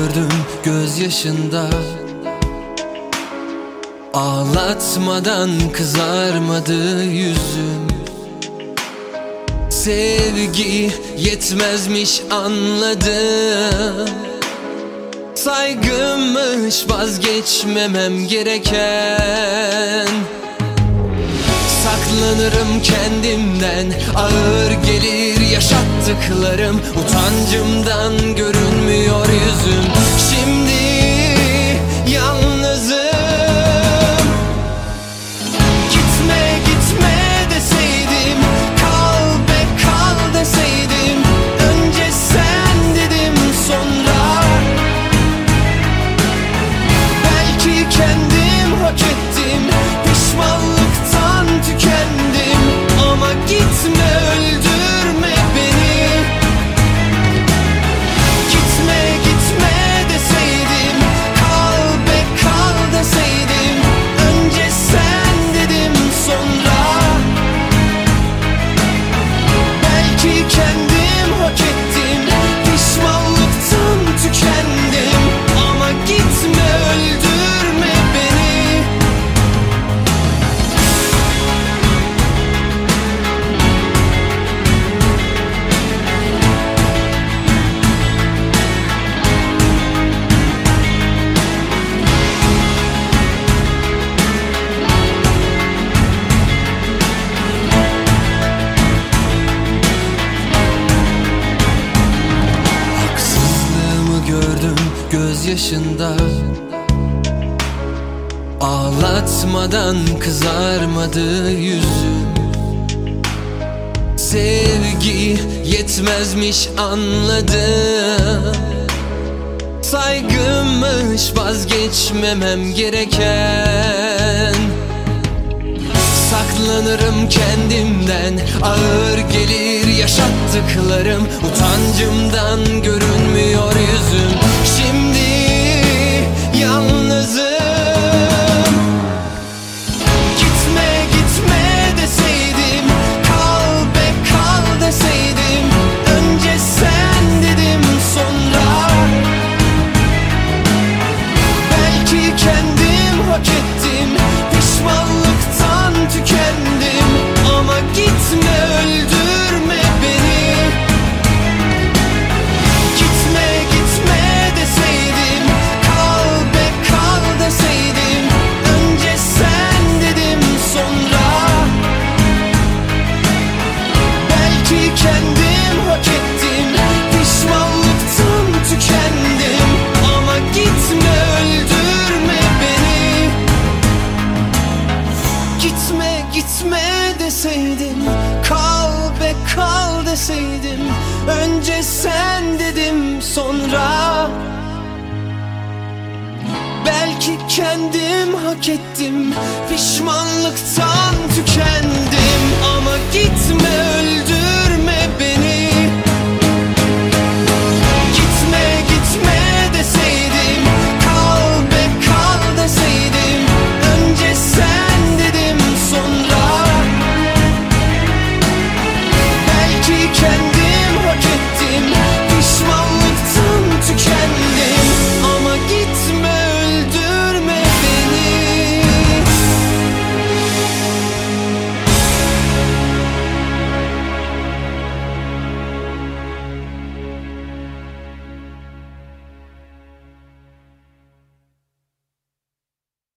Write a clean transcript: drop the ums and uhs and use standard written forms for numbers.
gördüm gözyaşında. Ağlatmadan kızarmadı yüzüm. Sevgi yetmezmiş anladım. Saygımmış vazgeçmemem gereken. Saklanırım kendimden, ağır gelir yaşattıklarım. Utancımdan görünmüyor yüzüm. Şimdi yalnızım. Gitme gitme deseydim, kal be kal deseydim. Önce sen dedim, sonra belki kendim hak ettim. Pişmanlıktan tükendim. Ama gitme, öldürme beni. Gitme gitme deseydim, kal be kal deseydim. Önce sen dedim, sonra belki kendim hak ettim. Pişmanlıktan tükendim. Ama gitme, öldürme beni. Haksızlığımı gördüm gözyaşında. Ağlatmadan kızarmadı yüzüm. Sevgi yetmezmiş anladım. Saygımmış vazgeçmemem gereken. Saklanırım kendimden, ağır gelir yaşattıklarım. Utancımdan görünmüyor yüzüm. Şimdi yalnızım. Gitme gitme deseydim, kal be kal deseydim. Önce sen dedim, sonra belki kendim hak ettim. Pişmanlıktan tükendim. Ama gitme, öldürme beni. Gitme gitme deseydim, kal be kal deseydim. Önce sen dedim, sonra belki kendim hak ettim. Pişmanlıktan tükendim. Ama gitme, öldürme beni. Gitme gitme deseydim, kal be kal deseydim. Önce sen dedim, sonra belki kendim hak ettim. Pişmanlıktan tükendim. Ama gitme, öldürme